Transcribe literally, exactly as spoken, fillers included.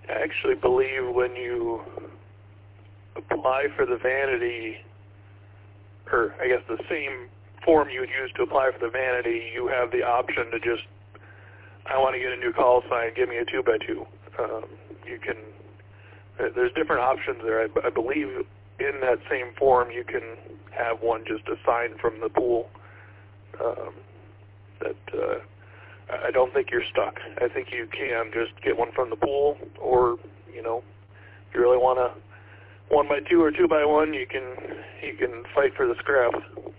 I actually believe when you apply for the vanity, or I guess the same form you would use to apply for the vanity, you have the option to just, I want to get a new call sign, give me a two by two. Um, you can, there's different options there. I, I believe in that same form you can have one just assigned from the pool. Um, that uh, I don't think you're stuck. I think you can just get one from the pool, or, you know, if you really want to one by two or two by one, you can you can fight for the scraps.